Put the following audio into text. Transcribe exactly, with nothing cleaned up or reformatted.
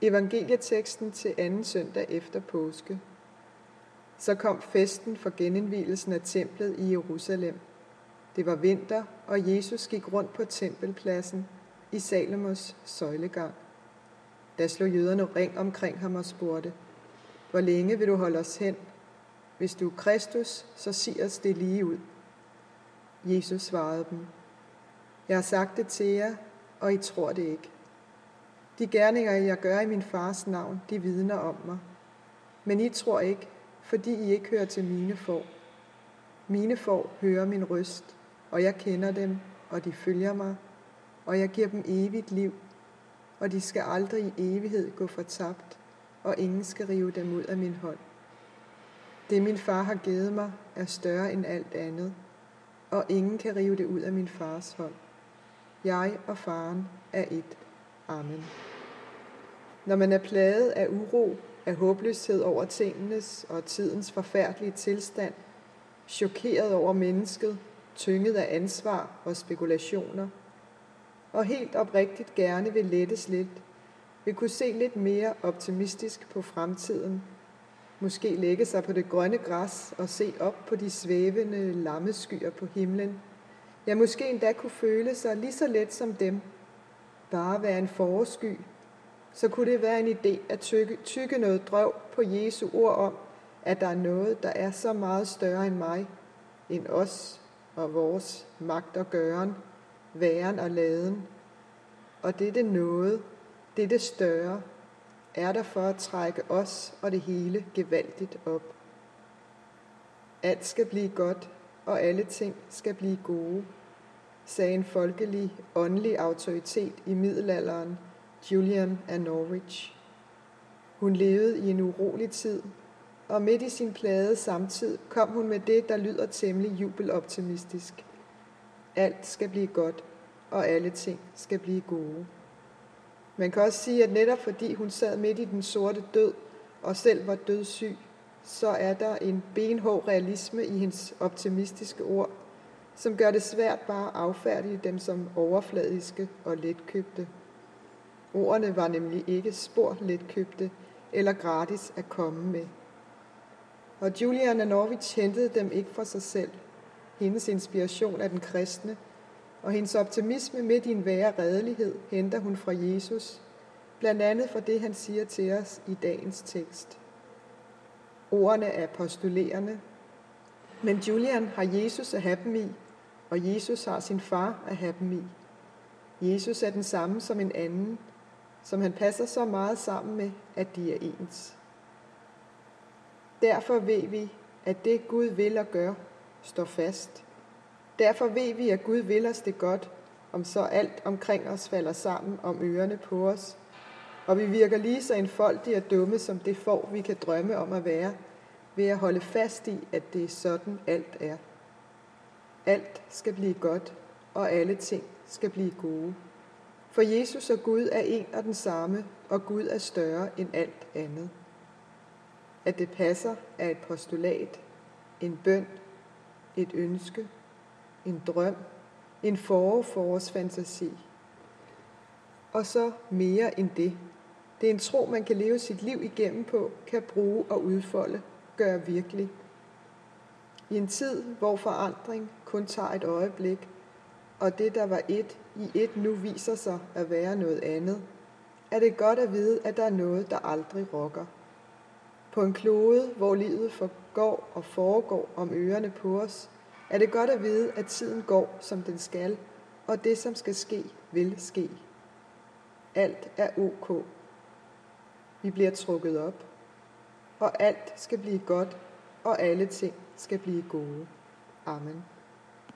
Evangelieteksten til anden søndag efter påske. Så kom festen for genindvielsen af templet i Jerusalem. Det var vinter, og Jesus gik rundt på tempelpladsen i Salomos søjlegang. Da slog jøderne ring omkring ham og spurgte: Hvor længe vil du holde os hen? Hvis du er Kristus, så sig os det lige ud. Jesus svarede dem: Jeg har sagt det til jer, og I tror det ikke. De gerninger, jeg gør i min fars navn, de vidner om mig. Men I tror ikke, fordi I ikke hører til mine får. Mine får hører min røst, og jeg kender dem, og de følger mig, og jeg giver dem evigt liv, og de skal aldrig i evighed gå fortabt, og ingen skal rive dem ud af min hånd. Det min far har givet mig, er større end alt andet, og ingen kan rive det ud af min fars hånd. Jeg og faren er et. Amen. Når man er plaget af uro, af håbløshed over tingenes og tidens forfærdelige tilstand, chokeret over mennesket, tynget af ansvar og spekulationer, og helt oprigtigt gerne vil lettes lidt, vil kunne se lidt mere optimistisk på fremtiden, måske lægge sig på det grønne græs og se op på de svævende lammeskyer på himlen, ja, måske endda kunne føle sig lige så let som dem, bare være en forårssky, så kunne det være en idé at tykke, tykke noget drøv på Jesu ord om, at der er noget, der er så meget større end mig, end os og vores magt og gøren, væren og laden. Og dette noget, dette større, er der for at trække os og det hele gevaldigt op. Alt skal blive godt, og alle ting skal blive gode, sagde en folkelig, åndelig autoritet i middelalderen, Julian af Norwich. Hun levede i en urolig tid, og midt i sin plagede samtid kom hun med det, der lyder temmelig jubeloptimistisk. Alt skal blive godt, og alle ting skal blive gode. Man kan også sige, at netop fordi hun sad midt i den sorte død, og selv var dødssyg, så er der en benhård realisme i hendes optimistiske ord, som gør det svært bare at affærdige dem som overfladiske og letkøbte. Ordene var nemlig ikke spor letkøbte eller gratis at komme med. Og Julian af Norwich hentede dem ikke fra sig selv. Hendes inspiration af den kristne, og hendes optimisme midt i en værre redelighed henter hun fra Jesus, blandt andet fra det, han siger til os i dagens tekst. Ordene er postulerende, men Julian har Jesus at have dem i, og Jesus har sin far at have dem i. Jesus er den samme som en anden, som han passer så meget sammen med, at de er ens. Derfor ved vi, at det Gud vil og gør, står fast. Derfor ved vi, at Gud vil os det godt, om så alt omkring os falder sammen om ørerne på os, og vi virker lige så enfoldige og dumme som det får, vi kan drømme om at være, ved at holde fast i, at det er sådan alt er. Alt skal blive godt, og alle ting skal blive gode. For Jesus og Gud er en og den samme, og Gud er større end alt andet. At det passer er et postulat, en bøn, et ønske, en drøm, en forårsfantasi. Og så mere end det. Det er en tro, man kan leve sit liv igennem på, kan bruge og udfolde, gøre virkelig. I en tid, hvor forandring kun tager et øjeblik, og det, der var et i et nu viser sig at være noget andet, er det godt at vide, at der er noget, der aldrig rokker. På en klode, hvor livet forgår og foregår om ørerne på os, er det godt at vide, at tiden går, som den skal, og det, som skal ske, vil ske. Alt er ok. Vi bliver trukket op, og alt skal blive godt, og alle ting skal blive gode. Amen.